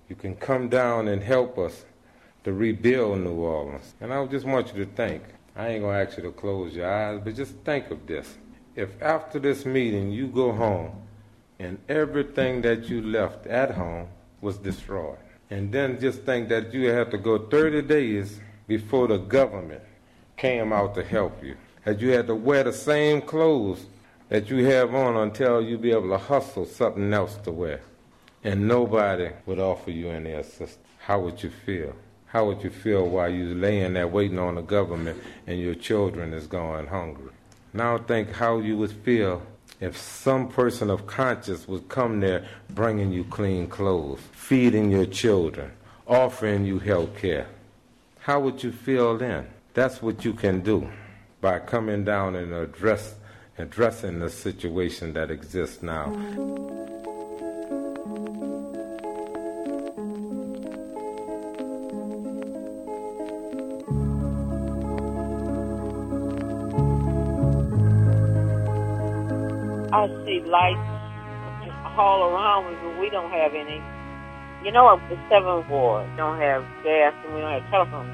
You can come down and help us to rebuild New Orleans. And I just want you to think. I ain't going to ask you to close your eyes, but just think of this. If after this meeting you go home and everything that you left at home was destroyed, and then just think that you had to go 30 days before the government came out to help you, that you had to wear the same clothes that you have on until you be able to hustle something else to wear, and nobody would offer you any assistance, how would you feel? How would you feel while you're laying there waiting on the government and your children is going hungry? Now think how you would feel if some person of conscience would come there bringing you clean clothes, feeding your children, offering you health care. How would you feel then? That's what you can do by coming down and addressing the situation that exists now. I see lights all around me, but we don't have any. You know, the 7th Ward don't have gas and we don't have telephones.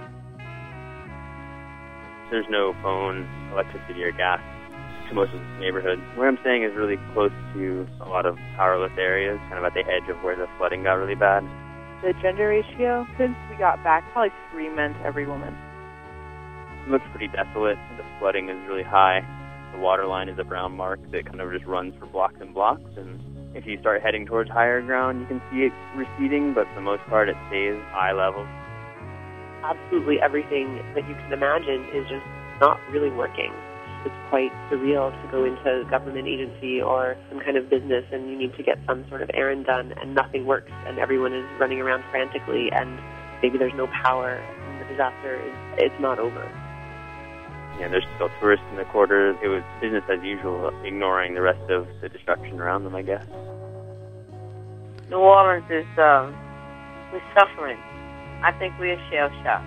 There's no phone, electricity, or gas to most of this neighborhood. Where I'm staying is really close to a lot of powerless areas, kind of at the edge of where the flooding got really bad. The gender ratio, since we got back, probably 3 men to every woman. It looks pretty desolate. The flooding is really high. The water line is a brown mark that kind of just runs for blocks and blocks, and if you start heading towards higher ground, you can see it receding, but for the most part, it stays eye level. Absolutely everything that you can imagine is just not really working. It's quite surreal to go into a government agency or some kind of business and you need to get some sort of errand done and nothing works and everyone is running around frantically and maybe there's no power and the disaster it's not over. Yeah, there's still tourists in the quarter. It was business as usual, ignoring the rest of the destruction around them, I guess. New Orleans is, we're suffering. I think we're shell-shocked.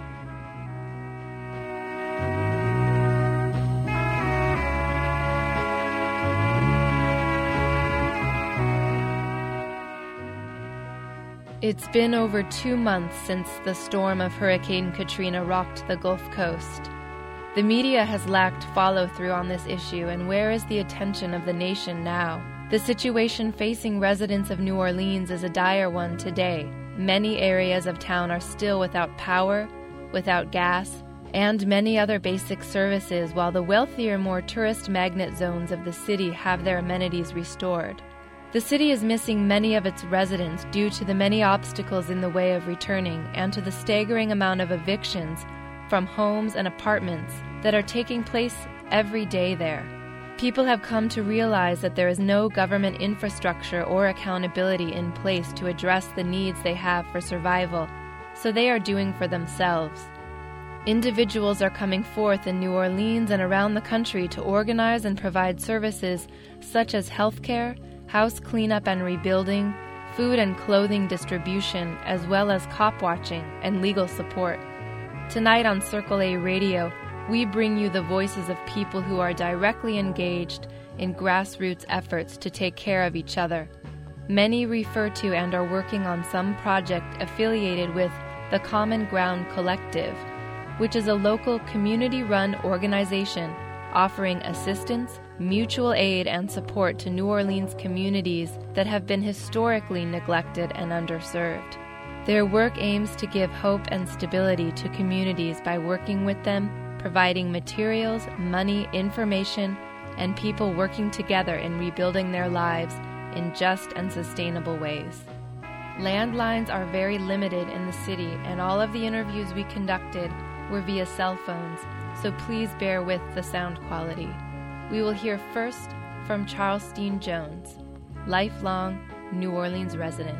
It's been over 2 months since the storm of Hurricane Katrina rocked the Gulf Coast. The media has lacked follow-through on this issue, and where is the attention of the nation now? The situation facing residents of New Orleans is a dire one today. Many areas of town are still without power, without gas, and many other basic services, while the wealthier, more tourist magnet zones of the city have their amenities restored. The city is missing many of its residents due to the many obstacles in the way of returning and to the staggering amount of evictions from homes and apartments that are taking place every day there. People have come to realize that there is no government infrastructure or accountability in place to address the needs they have for survival, so they are doing for themselves. Individuals are coming forth in New Orleans and around the country to organize and provide services such as healthcare, house cleanup and rebuilding, food and clothing distribution, as well as cop watching and legal support. Tonight on Circle A Radio, we bring you the voices of people who are directly engaged in grassroots efforts to take care of each other. Many refer to and are working on some project affiliated with the Common Ground Collective, which is a local community-run organization offering assistance, mutual aid, and support to New Orleans communities that have been historically neglected and underserved. Their work aims to give hope and stability to communities by working with them, providing materials, money, information, and people working together in rebuilding their lives in just and sustainable ways. Landlines are very limited in the city, and all of the interviews we conducted were via cell phones, so please bear with the sound quality. We will hear first from Charleston Jones, lifelong New Orleans resident.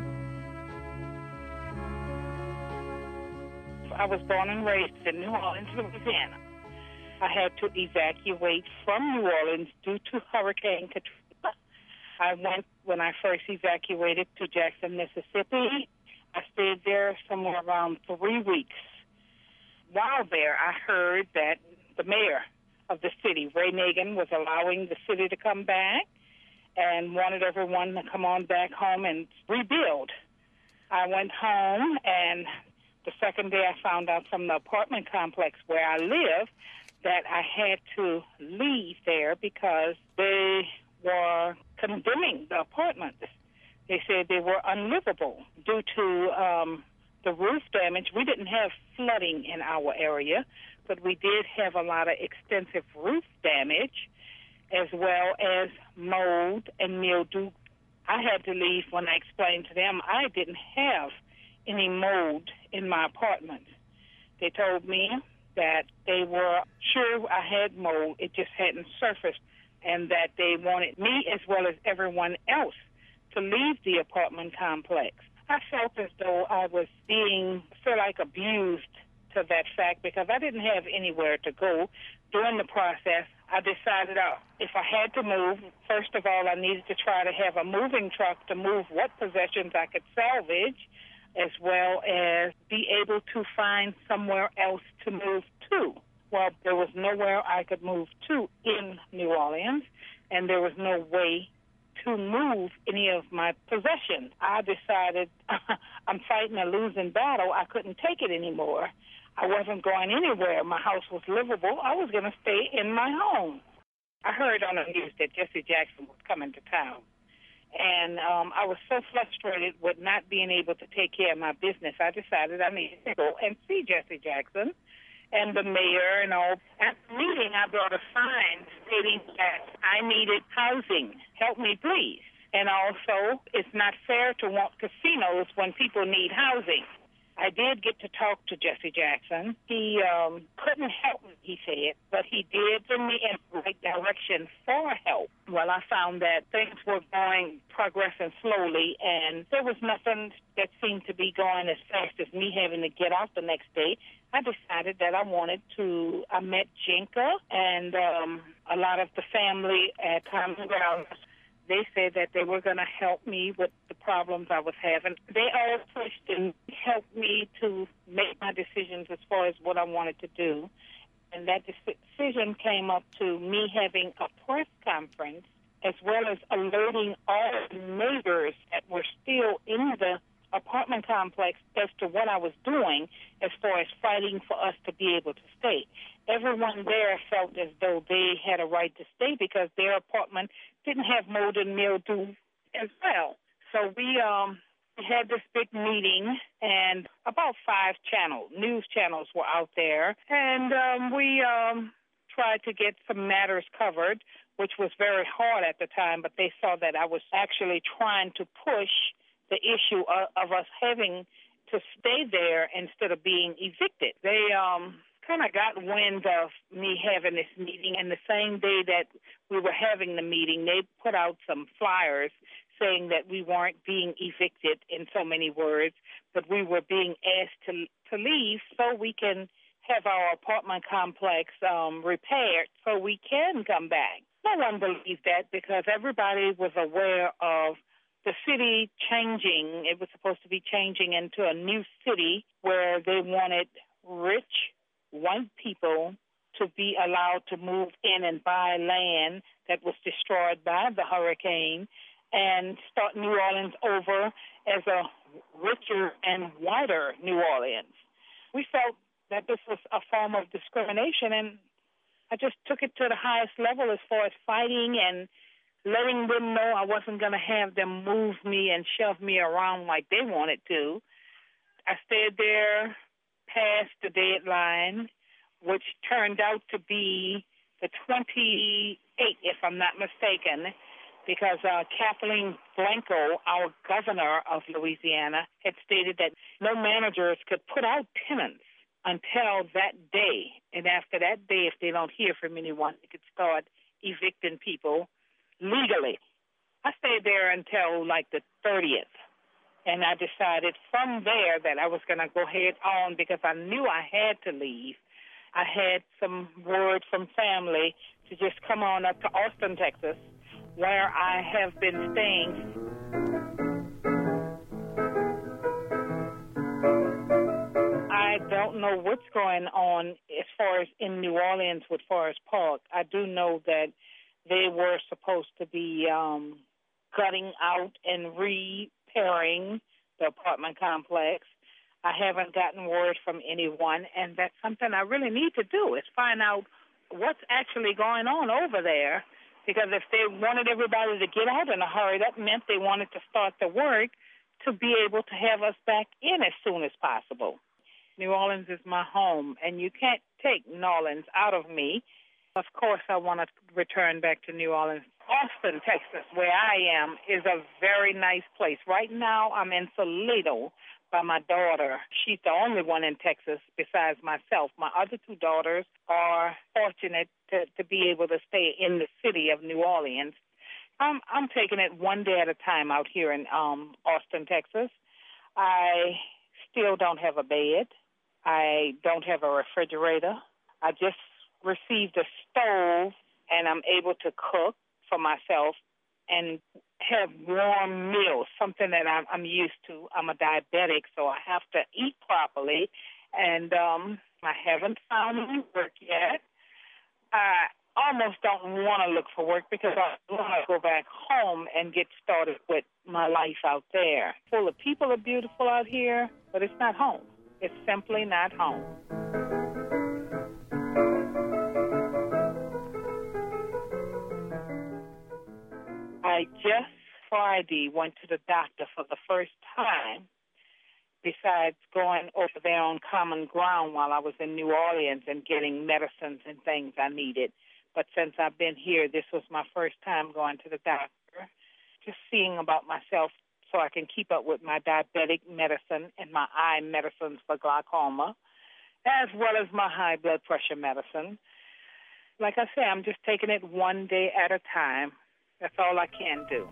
I was born and raised in New Orleans, Louisiana. I had to evacuate from New Orleans due to Hurricane Katrina. I went, when I first evacuated, to Jackson, Mississippi. I stayed there somewhere around 3 weeks. While there, I heard that the mayor of the city, Ray Nagin, was allowing the city to come back and wanted everyone to come on back home and rebuild. I went home, and the second day I found out from the apartment complex where I live that I had to leave there because they were condemning the apartments. They said they were unlivable due to the roof damage. We didn't have flooding in our area, but we did have a lot of extensive roof damage, as well as mold and mildew. I had to leave when I explained to them I didn't have any mold in my apartment. They told me that they were sure I had mold, it just hadn't surfaced, and that they wanted me as well as everyone else to leave the apartment complex. I felt as though I was being abused to that fact because I didn't have anywhere to go. During the process, I decided if I had to move, first of all, I needed to try to have a moving truck to move what possessions I could salvage, as well as be able to find somewhere else to move to. Well, there was nowhere I could move to in New Orleans, and there was no way to move any of my possessions. I decided I'm fighting a losing battle. I couldn't take it anymore. I wasn't going anywhere. My house was livable. I was going to stay in my home. I heard on the news that Jesse Jackson was coming to town. And I was so frustrated with not being able to take care of my business, I decided I needed to go and see Jesse Jackson and the mayor and all. At the meeting, I brought a sign stating that I needed housing. Help me, please. And also, it's not fair to want casinos when people need housing. I did get to talk to Jesse Jackson. He couldn't help me, he said, but he did send me in the right direction for help. Well, I found that things were progressing slowly, and there was nothing that seemed to be going as fast as me having to get out the next day. I decided that I met Jinka and a lot of the family at Common Ground. They said that they were going to help me with the problems I was having. They all pushed and helped me to make my decisions as far as what I wanted to do. And that decision came up to me having a press conference, as well as alerting all the neighbors that were still in the apartment complex as to what I was doing as far as fighting for us to be able to stay. Everyone there felt as though they had a right to stay because their apartment didn't have mold and mildew as well. So we had this big meeting, and about 5 news channels were out there, and we tried to get some matters covered, which was very hard at the time, but they saw that I was actually trying to push the issue of us having to stay there instead of being evicted. They kind of got wind of me having this meeting, and the same day that we were having the meeting, they put out some flyers saying that we weren't being evicted in so many words, but we were being asked to leave so we can have our apartment complex repaired so we can come back. No one believed that because everybody was aware of the city changing. It was supposed to be changing into a new city where they wanted rich white people to be allowed to move in and buy land that was destroyed by the hurricane and start New Orleans over as a richer and whiter New Orleans. We felt that this was a form of discrimination, and I just took it to the highest level as far as fighting and letting them know I wasn't going to have them move me and shove me around like they wanted to. I stayed there past the deadline, which turned out to be the 28th, if I'm not mistaken, because Kathleen Blanco, our governor of Louisiana, had stated that no managers could put out tenants until that day. And after that day, if they don't hear from anyone, they could start evicting people legally. I stayed there until the 30th. And I decided from there that I was going to go head on because I knew I had to leave. I had some word from family to just come on up to Austin, Texas, where I have been staying. I don't know what's going on as far as in New Orleans with Forest Park. I do know that they were supposed to be gutting out and repairing the apartment complex. I haven't gotten word from anyone, and that's something I really need to do, is find out what's actually going on over there. Because if they wanted everybody to get out in a hurry, that meant they wanted to start the work to be able to have us back in as soon as possible. New Orleans is my home, and you can't take New Orleans out of me. Of course, I want to return back to New Orleans. Austin, Texas, where I am, is a very nice place. Right now, I'm in Toledo by my daughter. She's the only one in Texas besides myself. My other two daughters are fortunate to be able to stay in the city of New Orleans. I'm taking it one day at a time out here in Austin, Texas. I still don't have a bed. I don't have a refrigerator. I just received a stove, and I'm able to cook for myself and have warm meals, something that I'm used to. I'm a diabetic, so I have to eat properly, and I haven't found any work yet. I almost don't want to look for work because I want to go back home and get started with my life out there. Well, the people are beautiful out here, but it's not home. It's simply not home. I just Friday went to the doctor for the first time, besides going over there on Common Ground while I was in New Orleans and getting medicines and things I needed. But since I've been here, this was my first time going to the doctor, just seeing about myself so I can keep up with my diabetic medicine and my eye medicines for glaucoma, as well as my high blood pressure medicine. Like I say, I'm just taking it one day at a time. That's all I can do.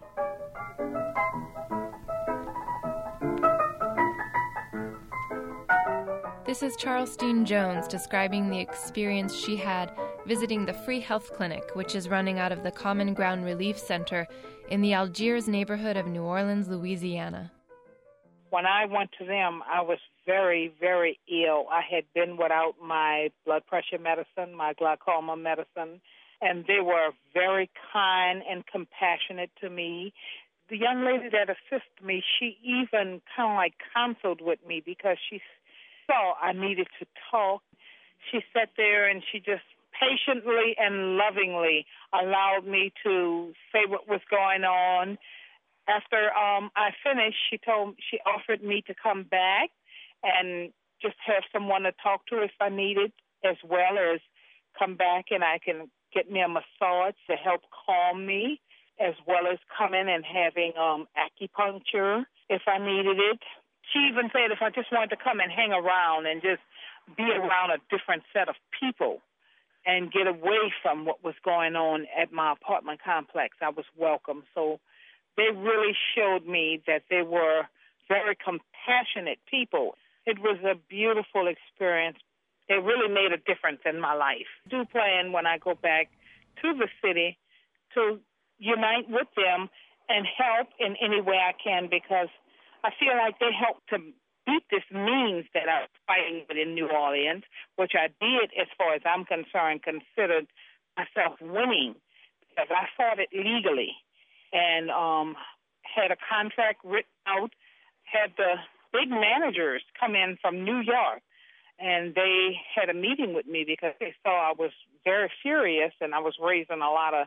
This is Charlestine Jones describing the experience she had visiting the Free Health Clinic, which is running out of the Common Ground Relief Center in the Algiers neighborhood of New Orleans, Louisiana. When I went to them, I was very, very ill. I had been without my blood pressure medicine, my glaucoma medicine, and they were very kind and compassionate to me. The young lady that assisted me, she even kind of like counseled with me because she saw I needed to talk. She sat there and she just patiently and lovingly allowed me to say what was going on. After I finished, she offered me to come back and just have someone to talk to if I needed, as well as come back and I can get me a massage to help calm me, as well as coming and having acupuncture if I needed it. She even said if I just wanted to come and hang around and just be around a different set of people and get away from what was going on at my apartment complex, I was welcome. So they really showed me that they were very compassionate people. It was a beautiful experience. It really made a difference in my life. I do plan when I go back to the city to unite with them and help in any way I can, because I feel like they helped to beat this means that I was fighting with in New Orleans, which I did, as far as I'm concerned, considered myself winning, because I fought it legally and had a contract written out, had the big managers come in from New York, and they had a meeting with me because they saw I was very furious and I was raising a lot of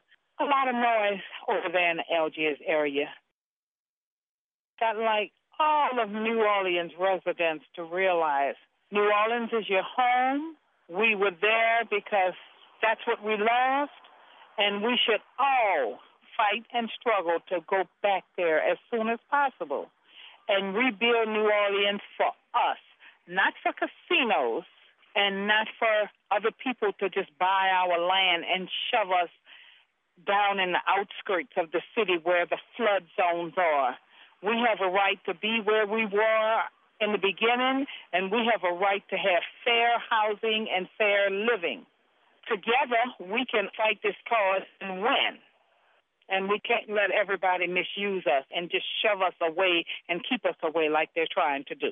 noise over there in the Algiers area. Got like all of New Orleans residents to realize New Orleans is your home. We were there because that's what we loved, and we should all fight and struggle to go back there as soon as possible and rebuild New Orleans for us, not for casinos and not for other people to just buy our land and shove us down in the outskirts of the city where the flood zones are. We have a right to be where we were in the beginning, and we have a right to have fair housing and fair living. Together, we can fight this cause and win. And we can't let everybody misuse us and just shove us away and keep us away like they're trying to do.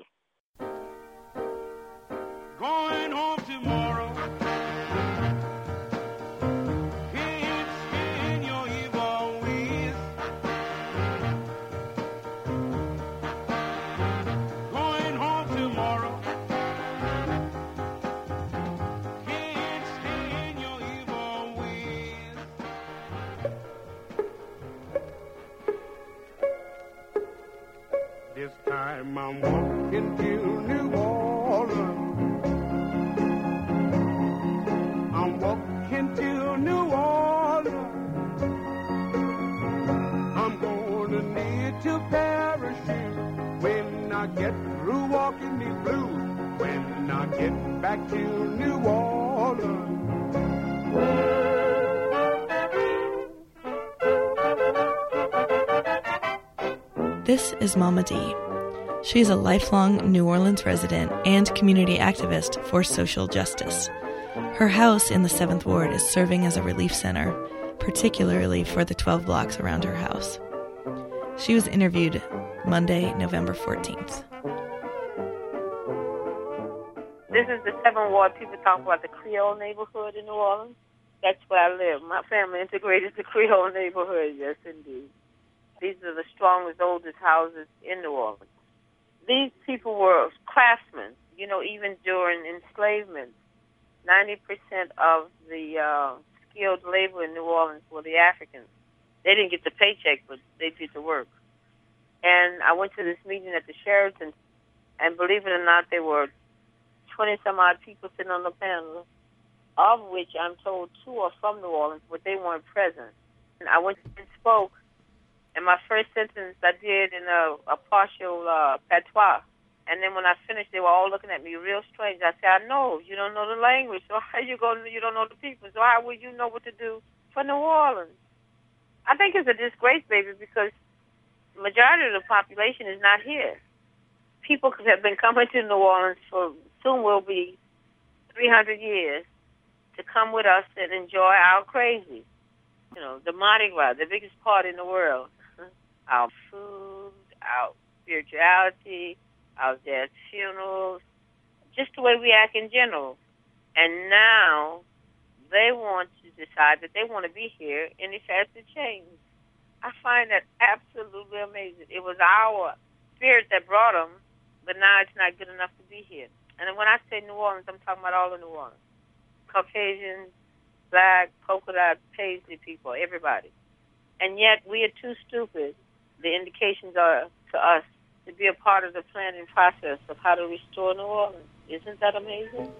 Going home tomorrow. Can't your evil ways. walking to New Orleans. I'm walking to New Orleans. I'm gonna need to parachute when I get through walking these blues. When I get back to New Orleans. This is Mama D. She's a lifelong New Orleans resident and community activist for social justice. Her house in the 7th Ward is serving as a relief center, particularly for the 12 blocks around her house. She was interviewed Monday, November 14th. This is the 7th Ward. People talk about the Creole neighborhood in New Orleans. That's where I live. My family integrated the Creole neighborhood, yes, indeed. These are the strongest, oldest houses in New Orleans. These people were craftsmen, you know, even during enslavement. 90% of the skilled labor in New Orleans were the Africans. They didn't get the paycheck, but they did the work. And I went to this meeting at the Sheraton, and believe it or not, there were 20-some-odd people sitting on the panel, of which I'm told 2 are from New Orleans, but they weren't present. And I went and spoke, and my first sentence I did in a partial patois. And then when I finished, they were all looking at me real strange. I said, I know, you don't know the language, so how you don't know the people, so how will you know what to do for New Orleans? I think it's a disgrace, baby, because the majority of the population is not here. People have been coming to New Orleans for soon will be 300 years to come with us and enjoy our crazy. You know, the Mardi Gras, the biggest party in the world. Our food, our spirituality, our jazz funerals, just the way we act in general. And now they want to decide that they want to be here, and it has to change. I find that absolutely amazing. It was our spirit that brought them, but now it's not good enough to be here. And when I say New Orleans, I'm talking about all of New Orleans. Caucasian, black, polka dot, paisley people, everybody. And yet we are too stupid. The indications are to us to be a part of the planning process of how to restore New Orleans. Isn't that amazing?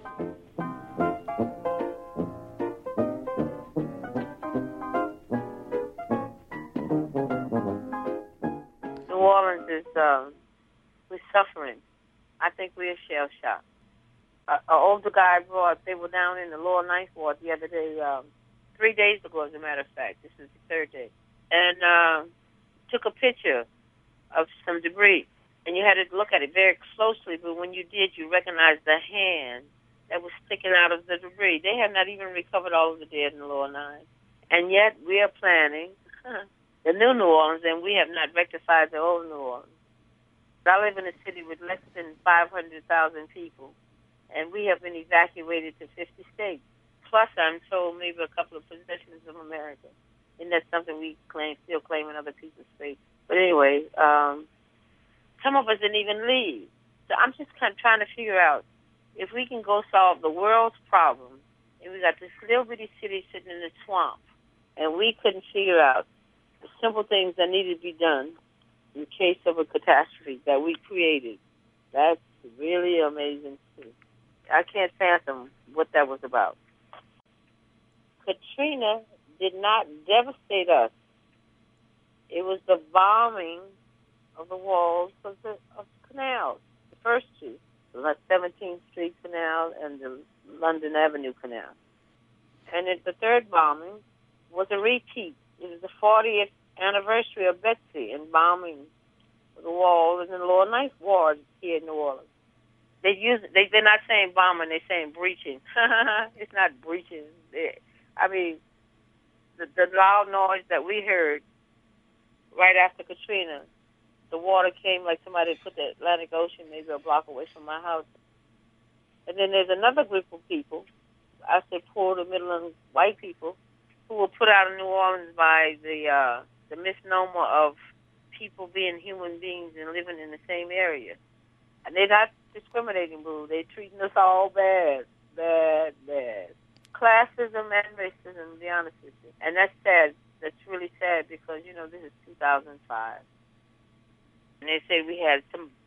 New Orleans is, we're suffering. I think we're shell-shocked. An older guy they were down in the lower 9th Ward the other day, 3 days ago, as a matter of fact. This is the 3rd day. And took a picture of some debris. And you had to look at it very closely, but when you did, you recognized the hand that was sticking out of the debris. They have not even recovered all of the dead in the lower 9. And yet we are planning the new New Orleans, and we have not rectified the old New Orleans. I live in a city with less than 500,000 people, and we have been evacuated to 50 states. Plus, I'm told, maybe a couple of possessions of America. And that's something we still claim in other people's states. But anyway, some of us didn't even leave. So I'm just kind of trying to figure out if we can go solve the world's problem, and we got this little bitty city sitting in the swamp, and we couldn't figure out the simple things that needed to be done in case of a catastrophe that we created. That's really amazing, too. I can't fathom what that was about. Katrina did not devastate us. It was the bombing of the walls of the canals, the first two, the 17th Street Canal and the London Avenue Canal. And the third bombing was a repeat. It was the 40th anniversary of Betsy and bombing the wall in the lower 9th Ward here in New Orleans. They're not saying bombing, they're saying breaching. It's not breaching. The loud noise that we heard right after Katrina, the water came like somebody put the Atlantic Ocean maybe a block away from my house. And then there's another group of people, I say poor to middle-income white people, who were put out of New Orleans by the misnomer of people being human beings and living in the same area. And they're not discriminating, boo. They're treating us all bad, bad, bad. Classism and racism, to be honest with you. And that's sad. That's really sad because, this is 2005. And they say we had some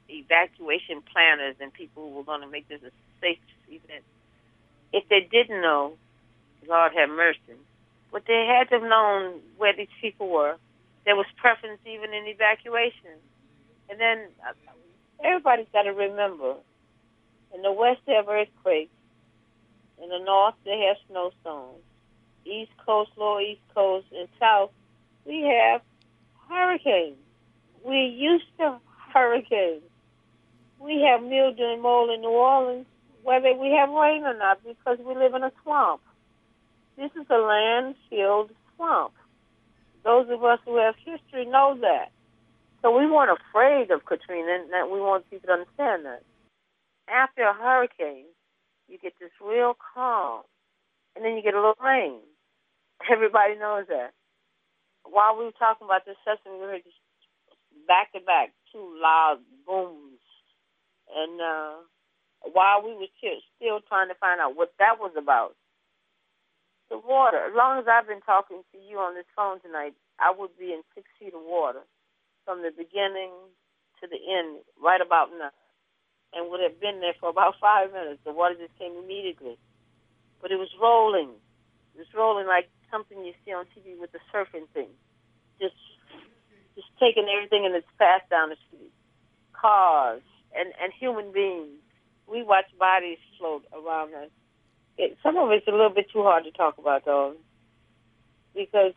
evacuation planners and people who were going to make this a safe event. If they didn't know, Lord have mercy, but they had to have known where these people were. There was preference even in evacuation. And then everybody's got to remember, in the west they have earthquakes, in the north they have snowstorms, east coast, lower east coast, and south we have hurricanes. We're used to hurricanes. We have mildew and mold in New Orleans, whether we have rain or not, because we live in a swamp. This is a land-filled swamp. Those of us who have history know that. So we weren't afraid of Katrina, and that we want people to understand that. After a hurricane, you get this real calm, and then you get a little rain. Everybody knows that. While we were talking about this session, we heard back-to-back, two loud booms. And while we were still trying to find out what that was about, the water, as long as I've been talking to you on this phone tonight, I would be in 6 feet of water from the beginning to the end, right about now, and would have been there for about 5 minutes. The water just came immediately. But it was rolling. It was rolling like something you see on TV with the surfing thing. Just taking everything in its path down the street. Cars and human beings. We watch bodies float around us. Some of it's a little bit too hard to talk about, though, because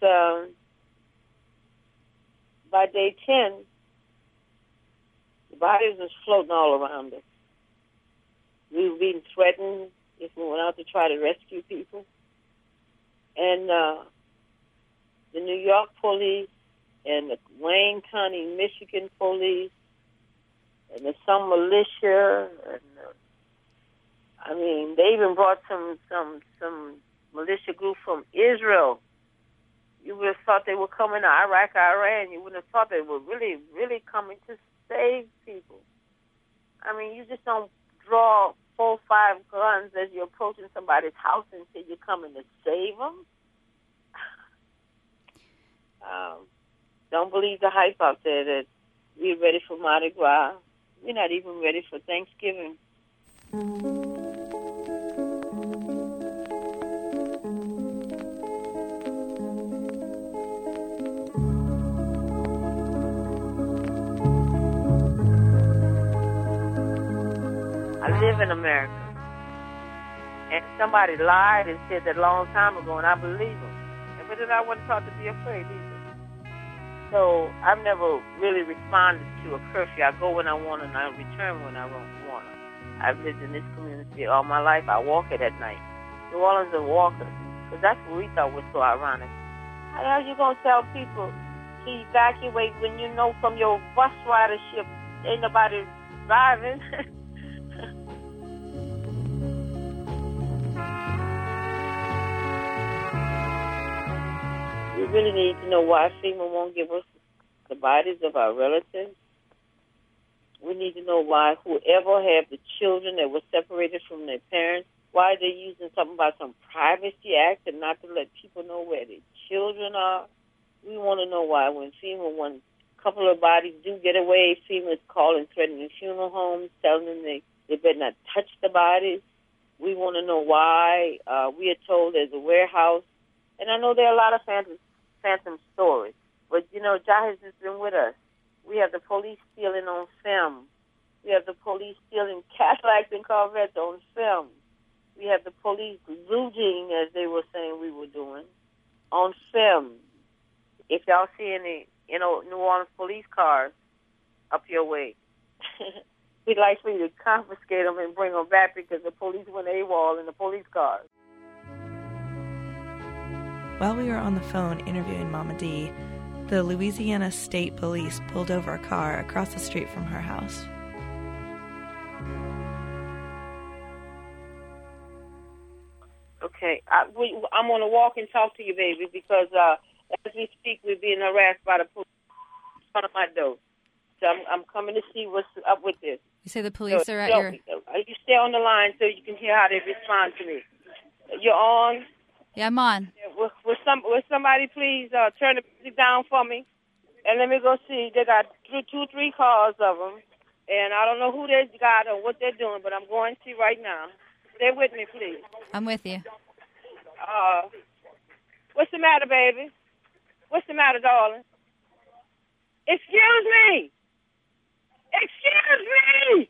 by day 10, the bodies was floating all around us. We were being threatened if we went out to try to rescue people. And the New York police and the Wayne County, Michigan police and some militia and they even brought some militia group from Israel. You would have thought they were coming to Iraq, Iran. You wouldn't have thought they were really, really coming to save people. I mean, you just don't draw 4 or 5 guns as you're approaching somebody's house and say you're coming to save them. Don't believe the hype out there that we're ready for Mardi Gras. We're not even ready for Thanksgiving. I live in America. And somebody lied and said that a long time ago, and I believe them. But then I wasn't taught to be afraid either. So I've never really responded to a curfew. I go when I want and I return when I want to. I've lived in this community all my life. I walk it at night. New Orleans are walkers. Because that's what we thought was so ironic. How the hell are you going to tell people to evacuate when you know from your bus ridership ain't nobody driving? We really need to know why FEMA won't give us the bodies of our relatives. We need to know why whoever had the children that were separated from their parents, why they're using something about some Privacy Act and not to let people know where their children are. We want to know why when a couple of bodies do get away, FEMA is calling, threatening funeral homes, telling them they better not touch the bodies. We want to know why. We are told there's a warehouse. And I know there are a lot of phantom stories. But, Jah has just been with us. We have the police stealing on film. We have the police stealing Cadillacs and Corvettes on film. We have the police looting, as they were saying we were doing, on film. If y'all see any, New Orleans police cars up your way, we'd like for you to confiscate them and bring them back because the police went AWOL in the police cars. While we were on the phone interviewing Mama D, the Louisiana State Police pulled over a car across the street from her house. Okay, I'm going to walk and talk to you, baby, because as we speak, we're being harassed by the police in front of my door. So I'm coming to see what's up with this. You say the police are at your... You stay on the line so you can hear how they respond to me. You're on? Yeah, I'm on. Will somebody please turn the music down for me? And let me go see. They got 2, 3 cars of them. And I don't know who they got or what they're doing, but I'm going to see right now. Stay with me, please. I'm with you. What's the matter, baby? What's the matter, darling? Excuse me! Excuse me!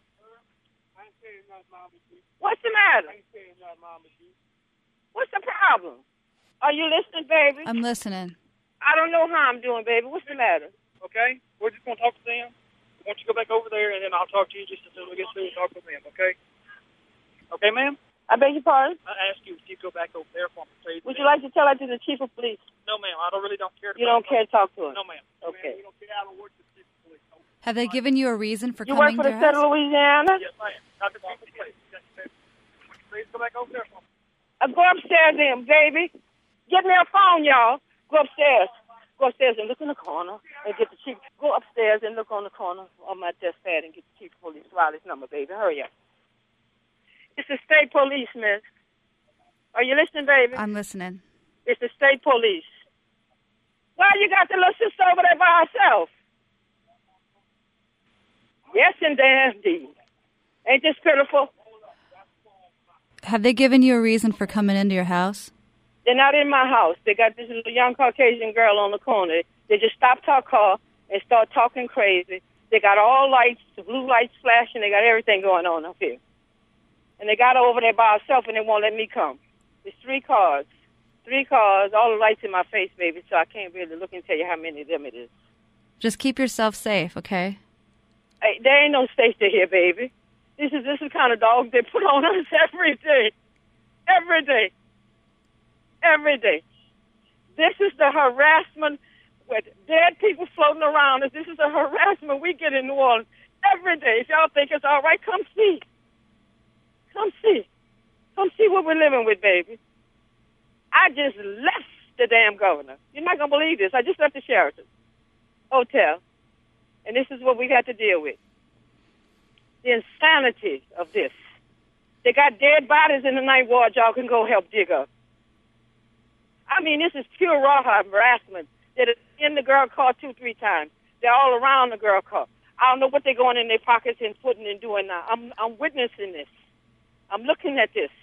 What's the matter? What's the problem? Are you listening, baby? I'm listening. I don't know how I'm doing, baby. What's the matter? Okay? We're just going to talk to them. Why don't you go back over there, and then I'll talk to you just as soon as we get through and talk with them, okay? Okay, ma'am? I beg your pardon? I asked you if you go back over there for me. Would you like to tell that to the chief of police? No, ma'am. I really don't care. You don't care to talk to him? No, ma'am. Okay. Have they given you a reason for You coming work for to the your state of house? Louisiana? Yes, ma'am. Dr. Bobby, please. Please go back over there for me. Go upstairs then, baby. Get me a phone, y'all. Go upstairs. Go upstairs and look in the corner and get the chief. Go upstairs and look on the corner of my desk pad and get the chief of police Riley's number, baby. Hurry up. It's the state police, miss. Are you listening, baby? I'm listening. It's the state police. Why you got the little sister over there by herself? Yes, indeed. Ain't this pitiful? Have they given you a reason for coming into your house? They're not in my house. They got this little young Caucasian girl on the corner. They just stopped her car and start talking crazy. They got all lights, the blue lights flashing. They got everything going on up here. And they got her over there by herself, and they won't let me come. There's 3 cars. 3 cars, all the lights in my face, baby, so I can't really look and tell you how many of them it is. Just keep yourself safe, okay? Hey, there ain't no safety here, baby. This is the kind of dog they put on us every day. Every day. Every day. This is the harassment with dead people floating around us. This is the harassment we get in New Orleans every day. If y'all think it's all right, come see. Come see. Come see what we're living with, baby. I just left the damn governor. You're not going to believe this. I just left the Sheraton Hotel. And this is what we got to deal with. The insanity of this. They got dead bodies in the ninth ward y'all can go help dig up. I mean, this is pure raw harassment. They're in the girl car 2-3 times. They're all around the girl car. I don't know what they're going in their pockets and putting and doing now. I'm witnessing this. I'm looking at this.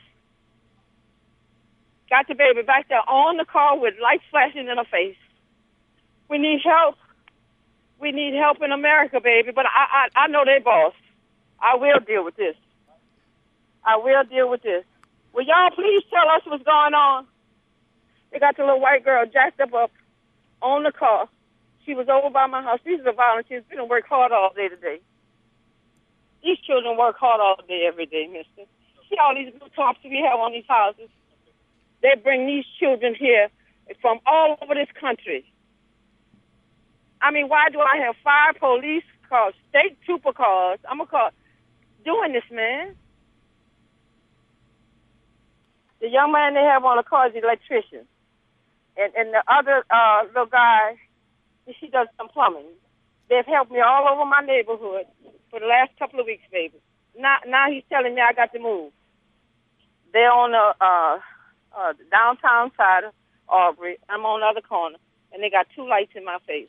Got the baby back there on the car with lights flashing in her face. We need help. We need help in America, baby. But I know they boss. I will deal with this. I will deal with this. Will y'all please tell us what's going on? They got the little white girl jacked up on the car. She was over by my house. These are the volunteers. We don't work hard all day today. These children work hard all day, every day, mister. See all these blue tops we have on these houses? They bring these children here from all over this country. I mean, why do I have 5 police cars, state trooper cars? I'm going to call doing this, man. The young man they have on the car is the electrician. And the other little guy, he does some plumbing. They've helped me all over my neighborhood for the last couple of weeks, baby. Now he's telling me I got to move. They're on the downtown side of Aubrey. I'm on the other corner, and they got 2 lights in my face.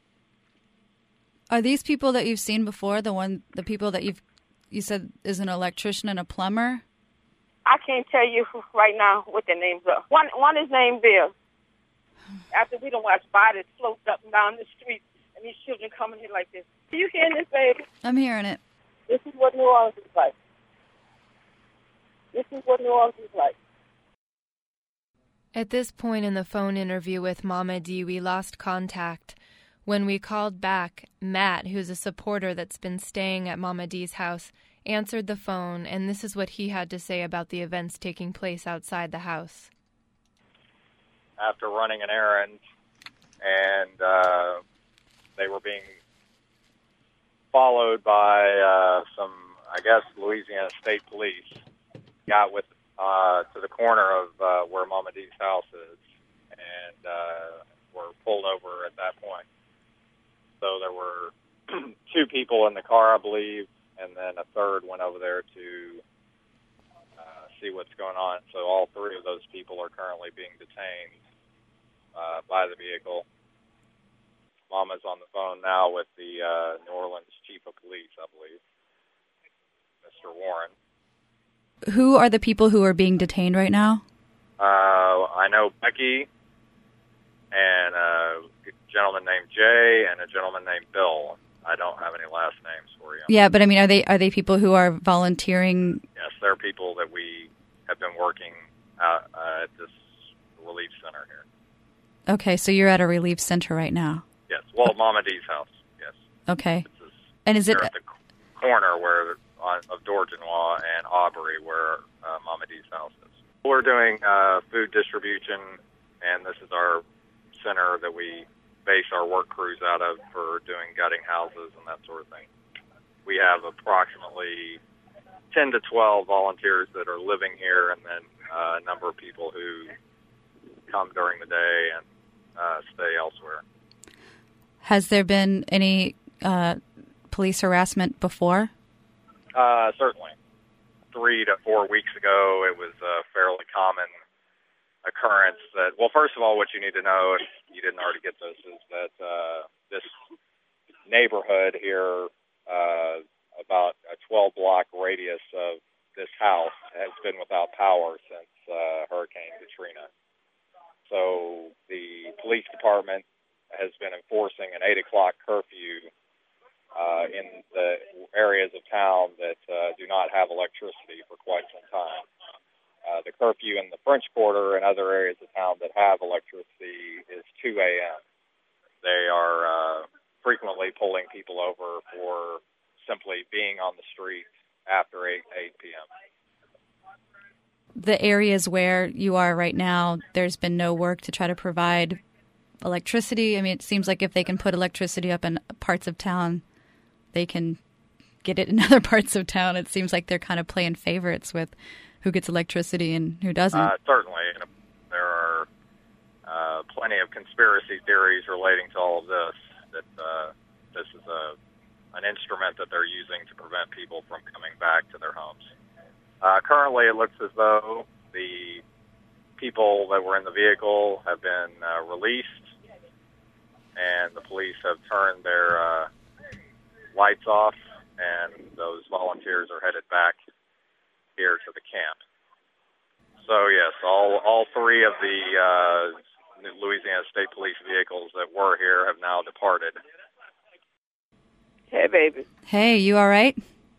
Are these people that you've seen before, the people that you said is an electrician and a plumber? I can't tell you right now what their names are. One is named Bill. After we don't watch bodies float up and down the street, and these children coming here like this. Are you hearing this, baby? I'm hearing it. This is what New Orleans is like. This is what New Orleans is like. At this point in the phone interview with Mama D, we lost contact. When we called back, Matt, who's a supporter that's been staying at Mama D's house, answered the phone, and this is what he had to say about the events taking place outside the house. After running an errand, and they were being followed by some, I guess, Louisiana State Police, got to the corner of where Mama D's house is, and were pulled over at that point. So there were 2 people in the car, I believe, and then a third went over there to see what's going on. So all 3 of those people are currently being detained by the vehicle. Mama's on the phone now with the New Orleans Chief of Police, I believe, Mr. Warren. Who are the people who are being detained right now? I know Becky and a gentleman named Jay and a gentleman named Bill. I don't have any last names for you. Yeah, but I mean, are they people who are volunteering? Yes, they're people that we have been working at this relief center here. Okay, so you're at a relief center right now. Yes, well, Mama D's house. Yes. Okay. And is it at the corner of Dorgenois and Aubrey, where Mama D's house is? We're doing food distribution, and this is our center that we base our work crews out of for doing gutting houses and that sort of thing. We have approximately 10 to 12 volunteers that are living here, and then a number of people who come during the day and stay elsewhere. Has there been any police harassment before? Certainly. 3 to 4 weeks ago, it was a fairly common occurrence that, well, first of all, what you need to know, if you didn't already get this, is that this neighborhood here, about a 12-block radius of this house, has been without power since Hurricane Katrina. So the police department has been enforcing an 8 o'clock curfew in the areas of town that do not have electricity for quite some time. The curfew in the French Quarter and other areas of town that have electricity is 2 a.m. They are frequently pulling people over for simply being on the street after 8 p.m. The areas where you are right now, there's been no work to try to provide electricity. I mean, it seems like if they can put electricity up in parts of town, they can get it in other parts of town. It seems like they're kind of playing favorites with who gets electricity and who doesn't. Certainly. There are plenty of conspiracy theories relating to all of this, that this is an instrument that they're using to prevent people from coming back to their homes. Currently, it looks as though the people that were in the vehicle have been released, and the police have turned their lights off, and those volunteers are headed back here to the camp. So yes, all 3 of the Louisiana State Police vehicles that were here have now departed. Hey, baby. Hey, you all right?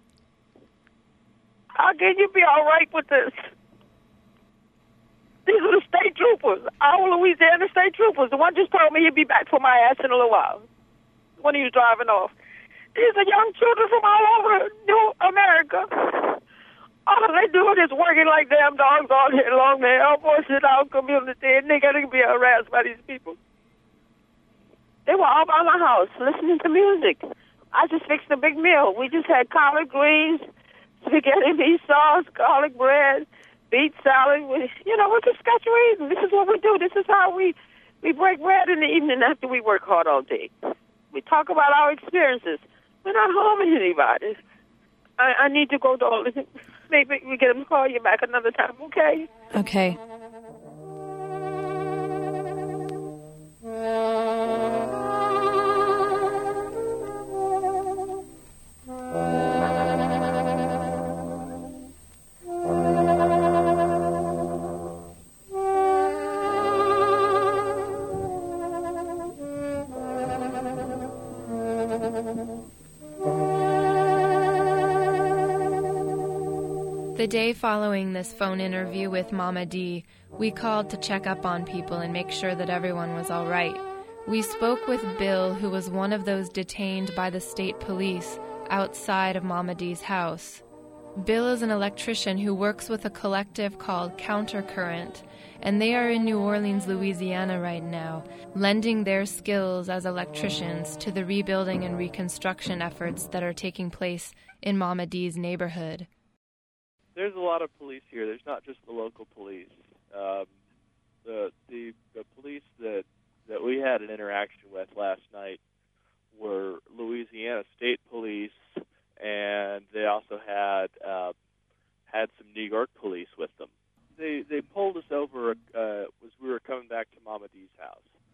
How can you be all right with this? These are the state troopers, our Louisiana state troopers. The one just told me he'd be back for my ass in a little while when he was driving off. These are young children from all over New America. All they do is working like damn dogs all day long. They help us in our community, and they got to be harassed by these people. They were all by my house listening to music. I just fixed a big meal. We just had collard greens, spaghetti meat sauce, garlic bread, beet salad. We're just scotch-raising. This is what we do. This is how we break bread in the evening after we work hard all day. We talk about our experiences. We're not harming anybody. I need to go to maybe we get them to call you back another time, okay? Okay. The day following this phone interview with Mama D, we called to check up on people and make sure that everyone was all right. We spoke with Bill, who was one of those detained by the state police outside of Mama D's house. Bill is an electrician who works with a collective called Countercurrent, and they are in New Orleans, Louisiana right now, lending their skills as electricians to the rebuilding and reconstruction efforts that are taking place in Mama D's neighborhood. There's a lot of police here. There's not just the local police. The police that we had an interaction with last night were Louisiana State Police, and they also had some New York police with them. They pulled us over as we were coming back to Mama D's house,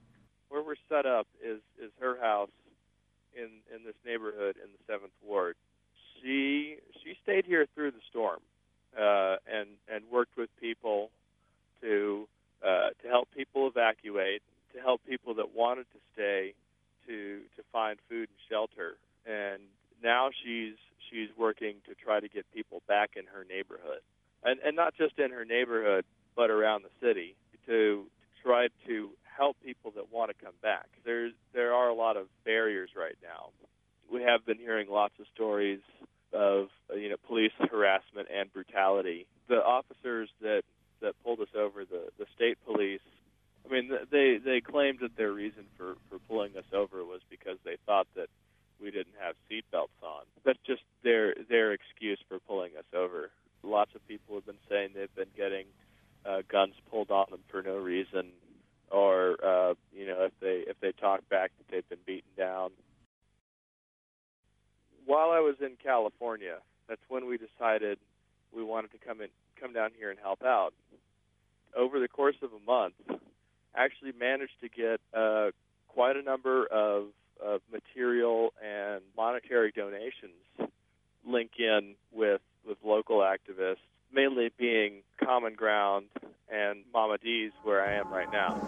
where we're set up is her house in this neighborhood in the 7th Ward. She stayed here through the storm and worked with people to help people evacuate, to help people that wanted to stay to find food and shelter. And now she's working to try to get people back in her neighborhood, and not just in her neighborhood, but around the city, to try to help people that want to come back. There are a lot of barriers right now. We have been hearing lots of stories of police harassment and brutality. The officers that pulled us over, the state police, I mean, they claimed that their reason for pulling us over was because they thought that we didn't have seat belts on. That's just their excuse for pulling us over. Lots of people have been saying they've been getting guns pulled on them for no reason, or if they talk back that they've been beaten down. While I was in California, that's when we decided we wanted to come down here and help out. Over the course of a month, actually managed to get quite a number of material and monetary donations link in with local activists, mainly being Common Ground and Mama D's, where I am right now.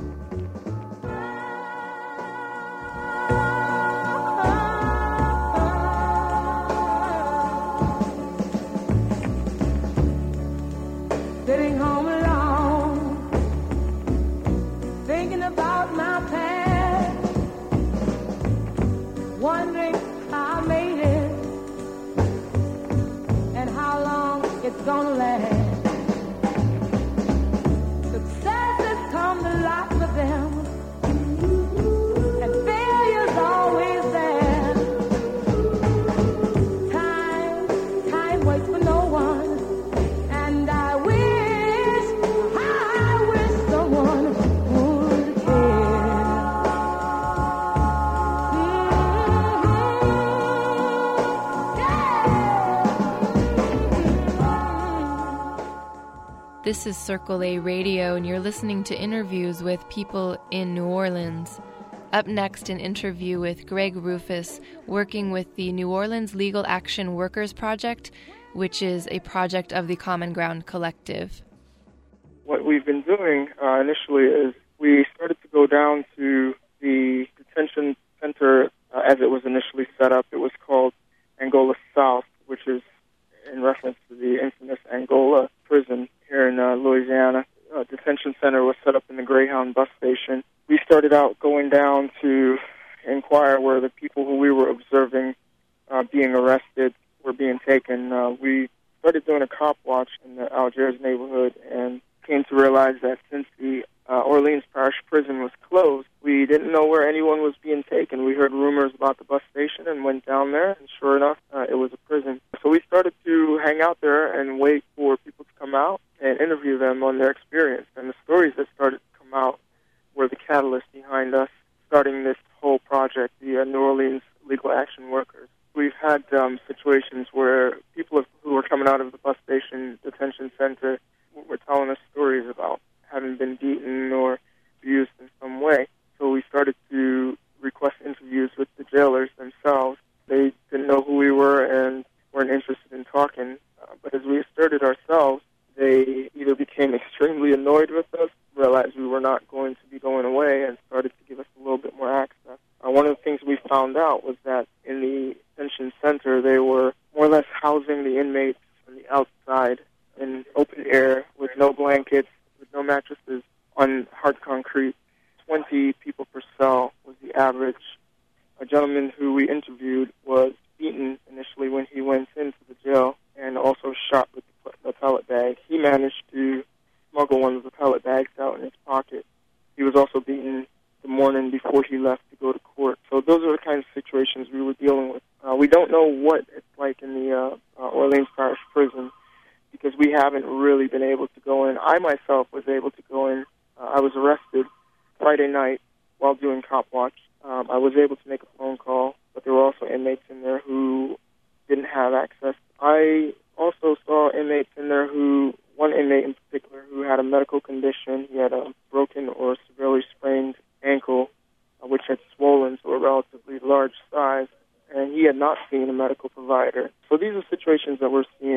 Sitting home alone, thinking about my past, wondering how I made it and how long it's gonna last. Successes come to lots of them, and failure's always there. Time waits for no one, and I wish someone would care. This is Circle A Radio, and you're listening to interviews with people in New Orleans. Up next, an interview with Greg Rufus, working with the New Orleans Legal Action Workers Project, which is a project of the Common Ground Collective. What we've been doing initially is we started to go down to the detention center as it was initially set up. It was called Angola South, which is in reference to the infamous Angola prison here in Louisiana. Detention center was set up in the Greyhound bus station. We started out going down to inquire where the people who we were observing being arrested were being taken. We started doing a cop watch in the Algiers neighborhood and came to realize that since the Orleans Parish Prison was closed, we didn't know where anyone was being taken. We heard rumors about the bus station and went down there, and sure enough, it was a prison. So we started to hang out there and wait for people to come out and interview them on their experience. And the stories that started to come out were the catalyst behind us starting this whole project, the New Orleans Legal Action Workers. We've had situations where people who were coming out of the bus station detention center were telling us stories about having been beaten or abused in some way. So we started to request interviews with the jailers themselves. They didn't know who we were and weren't interested in talking. But as we asserted ourselves, they either became extremely annoyed with us, realized we were not going to be going away, and started to give us a little bit more access. One of the things we found out was that in the detention center, they were more or less housing the inmates on the outside in open air with no blankets, with no mattresses, on hard concrete. 20 people per cell was the average. A gentleman who we interviewed was beaten initially when he went into the jail and also shot with the pellet bag. He managed to smuggle one of the pellet bags out in his pocket. He was also beaten the morning before he left to go to court. So those are the kinds of situations we were dealing with. We don't know what it's like in the Orleans Parish Prison because we haven't really been able to go in. I myself was able to go in. I was arrested Friday night while doing cop watch. I was able to make a phone call, but there were also inmates in there who didn't have access. I also saw inmates in there one inmate in particular who had a medical condition. He had a broken or severely sprained ankle,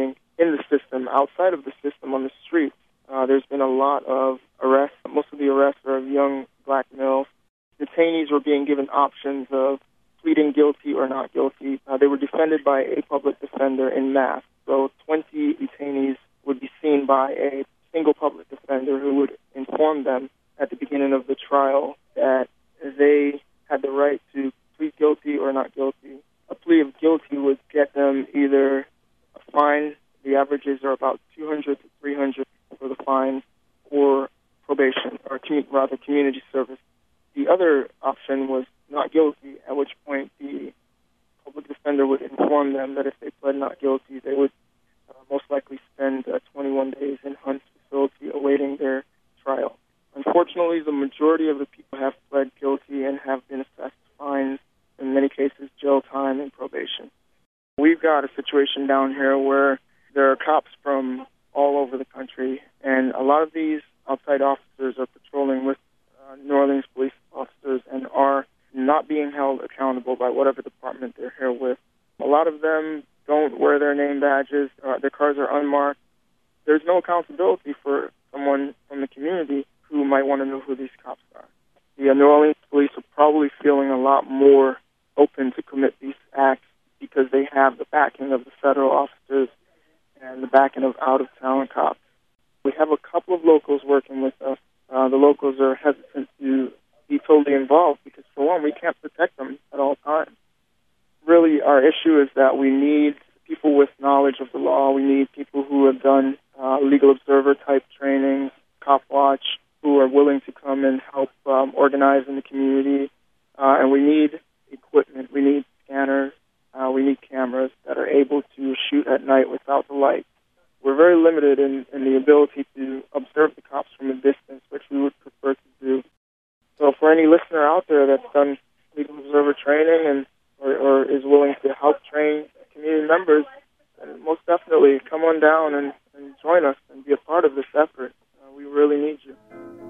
happening in the system, outside of the system, on the streets. There's been a lot of arrests. Most of the arrests are of young black males. Detainees were being given options of pleading guilty or not guilty. They were defended by a public defender in mass. So 20 detainees would be seen by a single public defender who would inform them at the beginning of the trial that they had the right to plead guilty or not guilty. A plea of guilty would get them either a fine, the averages are about $200 to $300 for the fine, or probation, or community service. The other option was not guilty, at which point the public defender would inform them that if they pled not guilty, they would most likely spend 21 days in Hunt's facility awaiting their trial. Unfortunately, the majority of the people have pled guilty and have been assessed fines, in many cases jail time and probation. We've got a situation down here where there are cops from all over the country, and a lot of these outside officers are patrolling with New Orleans police officers and are not being held accountable by whatever department they're here with. A lot of them don't wear their name badges. Their cars are unmarked. There's no accountability for someone from the community who might want to know who these cops are. The New Orleans police are probably feeling a lot more open to commit these acts because they have the backing of the federal officers and the backing of out-of-town cops. We have a couple of locals working with us. The locals are hesitant to be totally involved because, for one, we can't protect them at all times. Really, our issue is that we need people with knowledge of the law. We need people who have done legal observer-type trainings, cop watch, who are willing to come and help organize in the community. And we need equipment. We need scanners. We need cameras that are able to shoot at night without the light. We're very limited in the ability to observe the cops from a distance, which we would prefer to do. So for any listener out there that's done legal observer training or is willing to help train community members, most definitely come on down and join us and be a part of this effort. We really need you.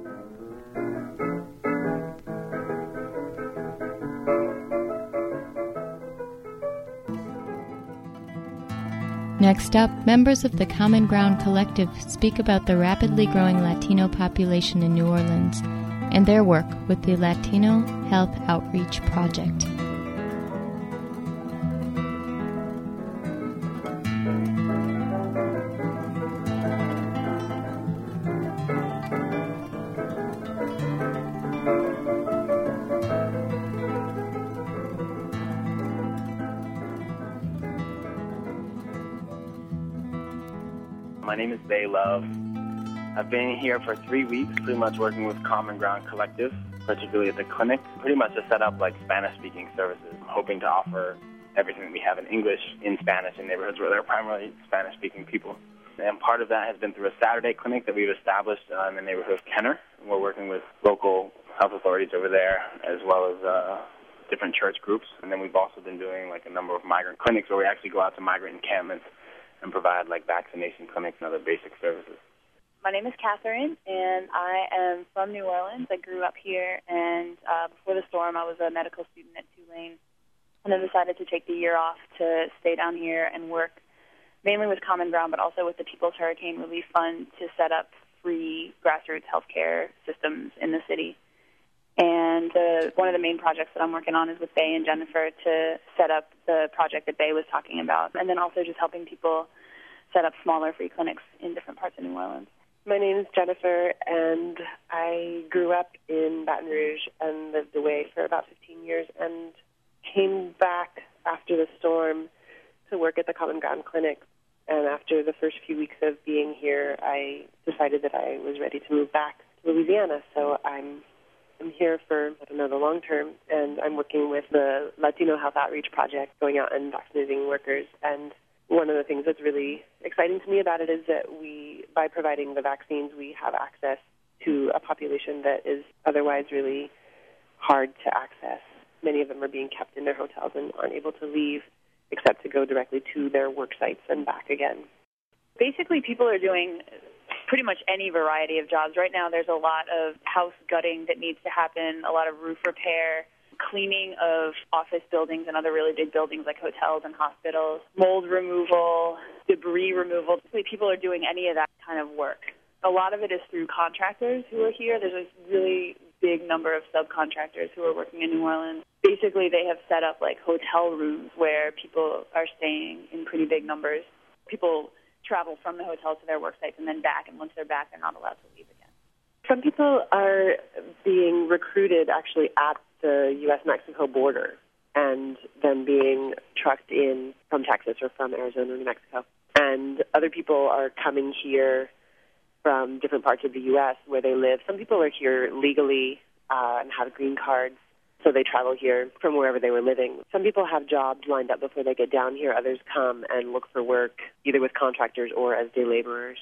Next up, members of the Common Ground Collective speak about the rapidly growing Latino population in New Orleans and their work with the Latino Health Outreach Project. My name is Bay Love. I've been here for 3 weeks, pretty much working with Common Ground Collective, particularly at the clinic, pretty much to set up like Spanish-speaking services. I'm hoping to offer everything that we have in English in Spanish in neighborhoods where there are primarily Spanish-speaking people. And part of that has been through a Saturday clinic that we've established in the neighborhood of Kenner. We're working with local health authorities over there, as well as different church groups. And then we've also been doing like a number of migrant clinics where we actually go out to migrant encampments and provide like vaccination clinics and other basic services. My name is Catherine, and I am from New Orleans. I grew up here, and before the storm, I was a medical student at Tulane, and then decided to take the year off to stay down here and work mainly with Common Ground, but also with the People's Hurricane Relief Fund to set up free grassroots healthcare systems in the city. And one of the main projects that I'm working on is with Bay and Jennifer to set up the project that Bay was talking about, and then also just helping people set up smaller free clinics in different parts of New Orleans. My name is Jennifer, and I grew up in Baton Rouge and lived away for about 15 years and came back after the storm to work at the Common Ground Clinic. And after the first few weeks of being here, I decided that I was ready to move back to Louisiana. So I'm here for, the long term, and I'm working with the Latino Health Outreach Project, going out and vaccinating workers. And one of the things that's really exciting to me about it is that by providing the vaccines, we have access to a population that is otherwise really hard to access. Many of them are being kept in their hotels and aren't able to leave except to go directly to their work sites and back again. Basically, people are doing pretty much any variety of jobs. Right now, there's a lot of house gutting that needs to happen, a lot of roof repair, cleaning of office buildings and other really big buildings like hotels and hospitals, mold removal, debris removal. People are doing any of that kind of work. A lot of it is through contractors who are here. There's a really big number of subcontractors who are working in New Orleans. Basically, they have set up like hotel rooms where people are staying in pretty big numbers. People travel from the hotel to their work sites and then back, and once they're back, they're not allowed to leave again. Some people are being recruited actually at the U.S.-Mexico border and then being trucked in from Texas or from Arizona or New Mexico. And other people are coming here from different parts of the U.S. where they live. Some people are here legally and have green cards, so they travel here from wherever they were living. Some people have jobs lined up before they get down here. Others come and look for work, either with contractors or as day laborers.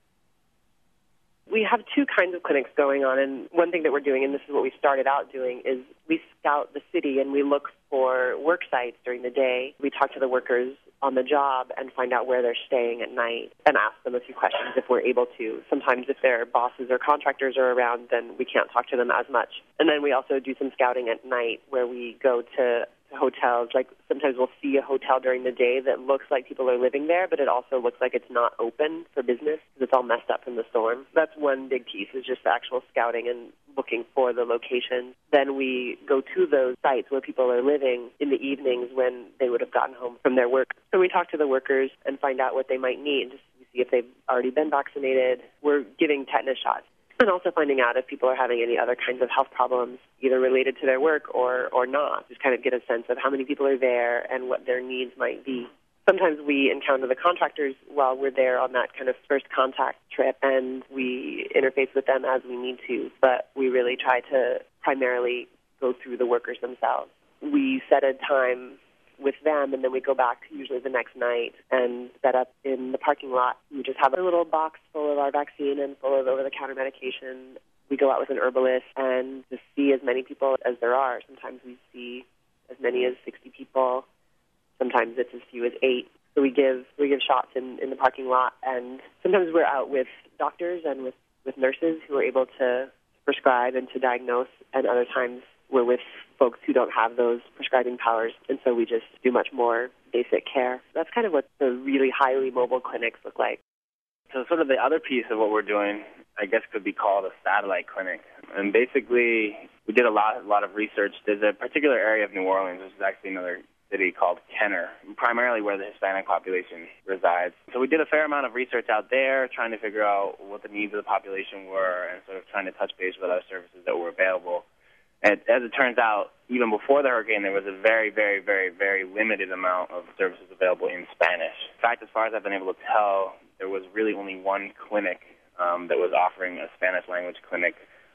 We have two kinds of clinics going on, and one thing that we're doing, and this is what we started out doing, is we scout the city and we look for work sites during the day. We talk to the workers on the job and find out where they're staying at night and ask them a few questions if we're able to. Sometimes if their bosses or contractors are around, then we can't talk to them as much. And then we also do some scouting at night where we go to hotels. Like sometimes we'll see a hotel during the day that looks like people are living there, but it also looks like it's not open for business because it's all messed up from the storm. That's one big piece, is just the actual scouting and looking for the locations. Then we go to those sites where people are living in the evenings when they would have gotten home from their work. So we talk to the workers and find out what they might need, just to see if they've already been vaccinated. We're giving tetanus shots. And also finding out if people are having any other kinds of health problems, either related to their work or not. Just kind of get a sense of how many people are there and what their needs might be. Sometimes we encounter the contractors while we're there on that kind of first contact trip, and we interface with them as we need to, but we really try to primarily go through the workers themselves. We set a time with them, and then we go back usually the next night and set up in the parking lot. We just have a little box full of our vaccine and full of over-the-counter medication. We go out with an herbalist and just see as many people as there are. Sometimes we see as many as 60 people. Sometimes it's as few as 8. So we give shots in the parking lot, and sometimes we're out with doctors and with nurses who are able to prescribe and to diagnose, and other times we're with folks who don't have those prescribing powers, and so we just do much more basic care. That's kind of what the really highly mobile clinics look like. So sort of the other piece of what we're doing, I guess, could be called a satellite clinic. And basically, we did a lot of research. There's a particular area of New Orleans, which is actually another city called Kenner, primarily where the Hispanic population resides. So we did a fair amount of research out there, trying to figure out what the needs of the population were and sort of trying to touch base with other services that were available. And as it turns out, even before the hurricane, there was a very, very, very, very limited amount of services available in Spanish. In fact, as far as I've been able to tell, there was really only one clinic that was offering a Spanish language clinic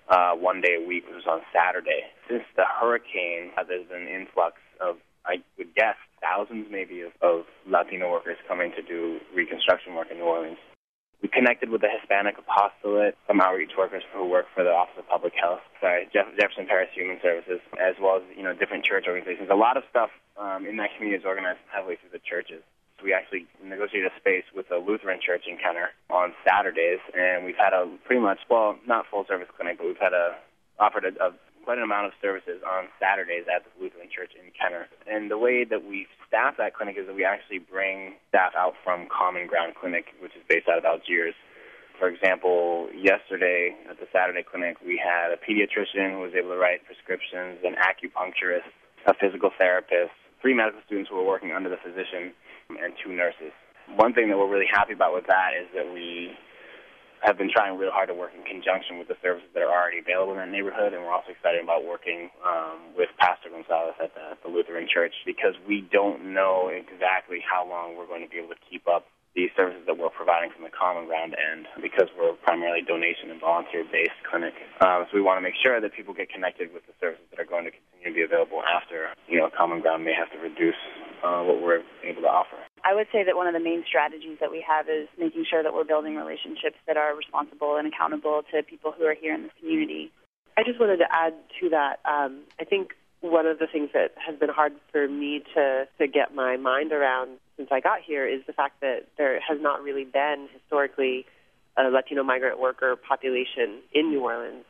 1 day a week, which was on Saturday. Since the hurricane, there's been an influx of, I would guess, thousands maybe of Latino workers coming to do reconstruction work in New Orleans. We connected with the Hispanic Apostolate, some outreach workers who work for the Office of Public Health, Jefferson Parish Human Services, as well as different church organizations. A lot of stuff in that community is organized heavily through the churches. So we actually negotiated a space with a Lutheran church in Kenner on Saturdays, and we've had a pretty much, well, not full service clinic, but we've had offered quite an amount of services on Saturdays at the Lutheran Church in Kenner. And the way that we staff that clinic is that we actually bring staff out from Common Ground Clinic, which is based out of Algiers. For example, yesterday at the Saturday clinic, we had a pediatrician who was able to write prescriptions, an acupuncturist, a physical therapist, 3 medical students who were working under the physician, and 2 nurses. One thing that we're really happy about with that is that we have been trying real hard to work in conjunction with the services that are already available in that neighborhood, and we're also excited about working with Pastor Gonzalez at the Lutheran Church, because we don't know exactly how long we're going to be able to keep up these services that we're providing from the Common Ground end, because we're primarily donation and volunteer-based clinic. So we want to make sure that people get connected with the services that are going to continue to be available after, Common Ground may have to reduce what we're able to offer. I would say that one of the main strategies that we have is making sure that we're building relationships that are responsible and accountable to people who are here in this community. I just wanted to add to that. I think one of the things that has been hard for me to get my mind around since I got here is the fact that there has not really been historically a Latino migrant worker population in New Orleans.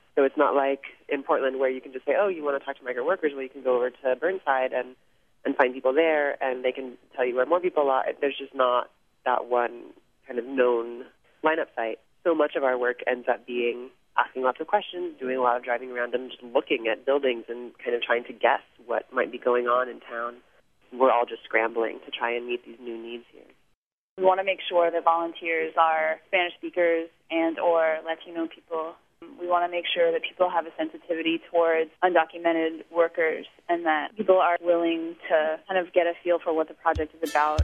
So it's not like in Portland where you can just say, oh, you want to talk to migrant workers? Well, you can go over to Burnside and find people there, and they can tell you where more people are. There's just not that one kind of known lineup site. So much of our work ends up being asking lots of questions, doing a lot of driving around and just looking at buildings and kind of trying to guess what might be going on in town. We're all just scrambling to try and meet these new needs here. We want to make sure that volunteers are Spanish speakers and or Latino people. We want to make sure that people have a sensitivity towards undocumented workers and that people are willing to kind of get a feel for what the project is about.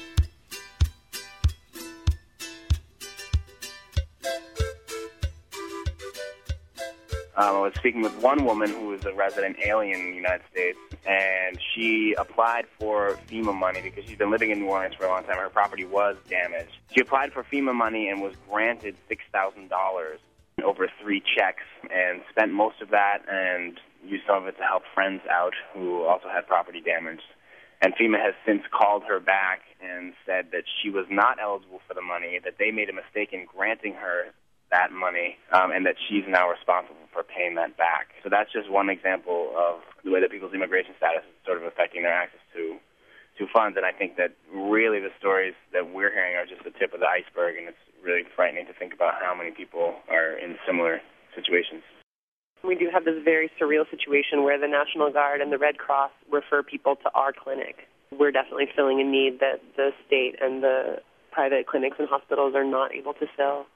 I was speaking with one woman who is a resident alien in the United States, and she applied for FEMA money because she's been living in New Orleans for a long time. Her property was damaged. She applied for FEMA money and was granted $6,000 over 3 checks and spent most of that and used some of it to help friends out who also had property damage. And FEMA has since called her back and said that she was not eligible for the money, that they made a mistake in granting her that money, and that she's now responsible for paying that back. So that's just one example of the way that people's immigration status is sort of affecting their access to funds. And I think that really the stories that we're hearing are just the tip of the iceberg, and it's really frightening to think about how many people are in similar situations. We do have this very surreal situation where the National Guard and the Red Cross refer people to our clinic. We're definitely filling a need that the state and the private clinics and hospitals are not able to fill.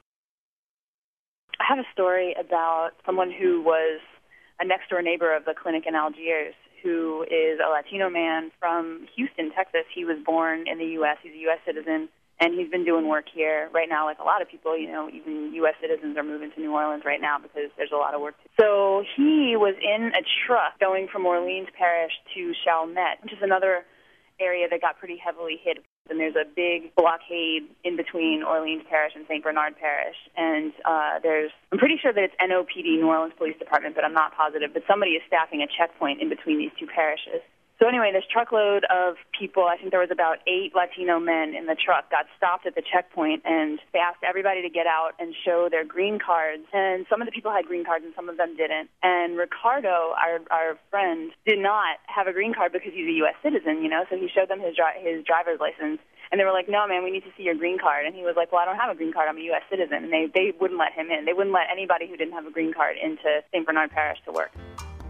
I have a story about someone who was a next-door neighbor of the clinic in Algiers, who is a Latino man from Houston, Texas. He was born in the U.S. He's a U.S. citizen, and he's been doing work here right now. Like a lot of people, even U.S. citizens are moving to New Orleans right now because there's a lot of work. So he was in a truck going from Orleans Parish to Chalmette, which is another area that got pretty heavily hit. And there's a big blockade in between Orleans Parish and St. Bernard Parish. And I'm pretty sure that it's NOPD, New Orleans Police Department, but I'm not positive. But somebody is staffing a checkpoint in between these two parishes. So anyway, this truckload of people, I think there was about 8 Latino men in the truck, got stopped at the checkpoint, and they asked everybody to get out and show their green cards. And some of the people had green cards and some of them didn't. And Ricardo, our friend, did not have a green card because he's a U.S. citizen, so he showed them his driver's license. And they were like, no, man, we need to see your green card. And he was like, well, I don't have a green card. I'm a U.S. citizen. And they wouldn't let him in. They wouldn't let anybody who didn't have a green card into St. Bernard Parish to work.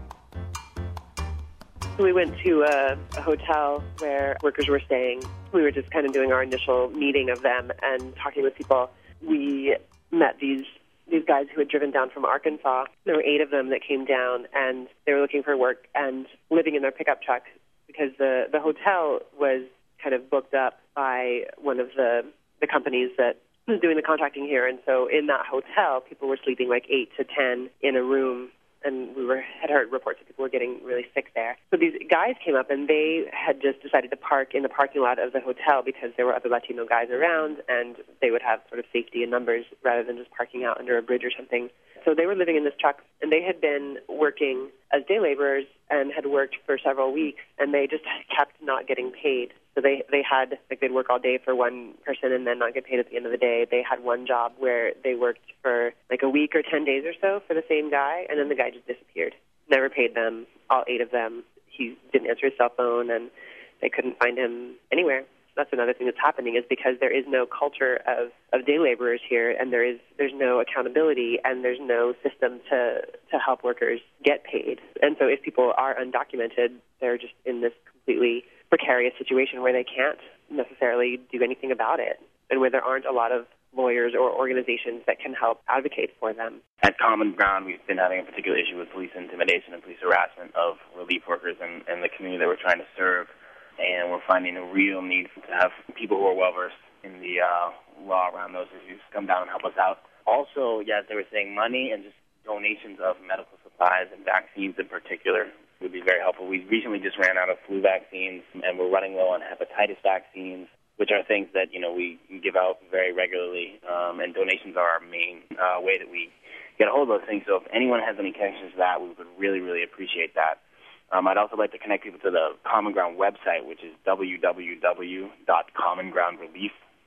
We went to a hotel where workers were staying. We were just kind of doing our initial meeting of them and talking with people. We met these guys who had driven down from Arkansas. There were 8 of them that came down, and they were looking for work and living in their pickup truck because the hotel was kind of booked up by one of the companies that was doing the contracting here. And so in that hotel, people were sleeping like 8 to 10 in a room. And we had heard reports that people were getting really sick there. So these guys came up, and they had just decided to park in the parking lot of the hotel because there were other Latino guys around, and they would have sort of safety in numbers rather than just parking out under a bridge or something. So they were living in this truck, and they had been working as day laborers and had worked for several weeks, and they just kept not getting paid. So they'd work all day for one person and then not get paid at the end of the day. They had one job where they worked for like a week or 10 days or so for the same guy, and then the guy just disappeared. Never paid them, all 8 of them. He didn't answer his cell phone, and they couldn't find him anywhere. That's another thing that's happening is because there is no culture of day laborers here, and there's no accountability, and there's no system to help workers get paid. And so if people are undocumented, they're just in this completely precarious situation where they can't necessarily do anything about it, and where there aren't a lot of lawyers or organizations that can help advocate for them. At Common Ground, we've been having a particular issue with police intimidation and police harassment of relief workers and the community that we're trying to serve. And we're finding a real need to have people who are well-versed in the law around those issues come down and help us out. Also, as they were saying, money and just donations of medical supplies and vaccines in particular would be very helpful. We recently just ran out of flu vaccines, and we're running low on hepatitis vaccines, which are things that, we give out very regularly, and donations are our main way that we get a hold of those things. So if anyone has any connections to that, we would really, really appreciate that. I'd also like to connect people to the Common Ground website, which is www.commongroundrelief.org.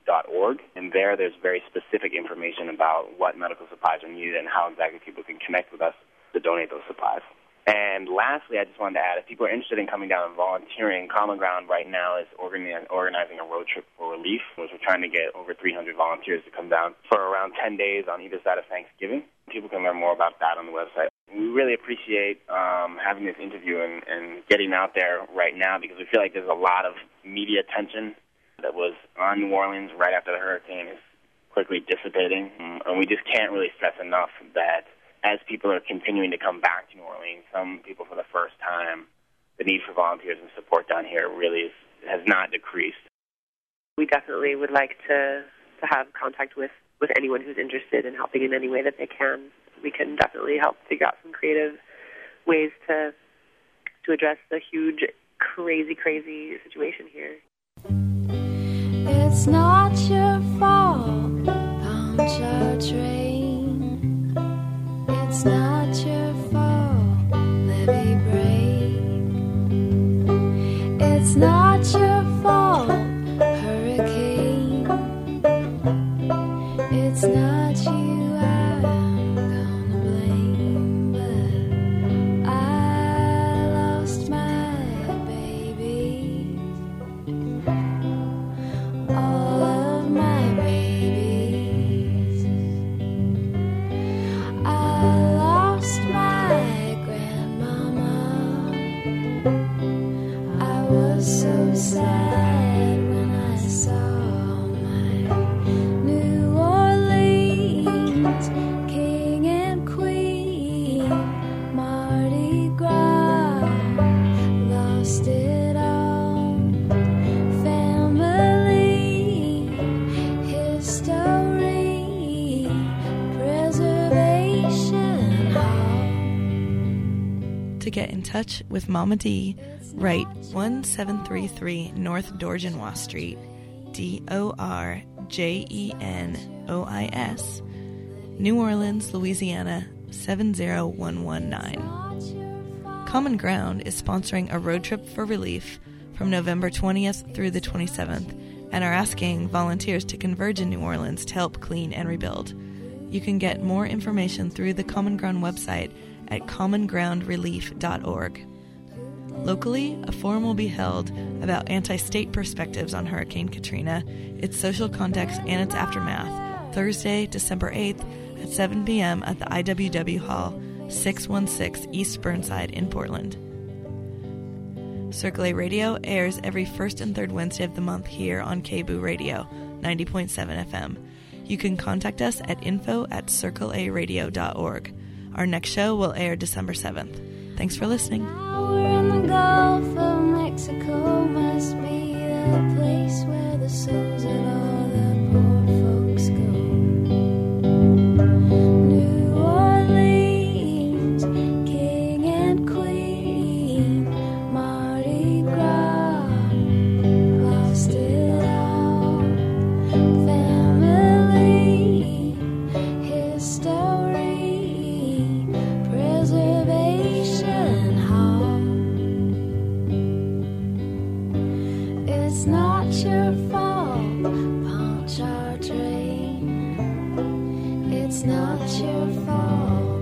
commongroundrelief.org, and there's very specific information about what medical supplies are needed and how exactly people can connect with us to donate those supplies. And lastly, I just wanted to add, if people are interested in coming down and volunteering, Common Ground right now is organizing a road trip for relief, which we're trying to get over 300 volunteers to come down for around 10 days on either side of Thanksgiving. People can learn more about that on the website. We really appreciate having this interview and getting out there right now, because we feel like there's a lot of media attention that was on New Orleans right after the hurricane is quickly dissipating. And we just can't really stress enough that as people are continuing to come back to New Orleans, some people for the first time, the need for volunteers and support down here really has not decreased. We definitely would like to have contact with anyone who's interested in helping in any way that they can. We can definitely help figure out some creative ways to address the huge, crazy situation here. It's not your fault, punch our train. It's not your fault, levee break. It's not your fault, hurricane. It's not you I'm gonna blame, but I lost my baby. All of my babies. I lost my grandmama. I was so sad when I saw my New Orleans king and queen, Mardi Gras, lost it all. Family, history, preservation hall. To get in touch with Mama D, write 1733 North Dorgenois Street, DORJENOIS, New Orleans, Louisiana 70119. Common Ground is sponsoring a road trip for relief from November 20th through the 27th and are asking volunteers to converge in New Orleans to help clean and rebuild. You can get more information through the Common Ground website at commongroundrelief.org. Locally, a forum will be held about anti-state perspectives on Hurricane Katrina, its social context, and its aftermath, Thursday, December 8th at 7 p.m. at the IWW Hall, 616 East Burnside in Portland. Circle A Radio airs every first and third Wednesday of the month here on KBOO Radio, 90.7 FM. You can contact us at info@circlearadio.org. Our next show will air December 7th. Thanks for listening. Now we're in the Gulf of Mexico, must be the place where the souls of all the poor folks go. New Orleans, king and queen, Mardi Gras, lost it all. Family, history, preservation hall. It's not your fault, punch our train. It's not your fault.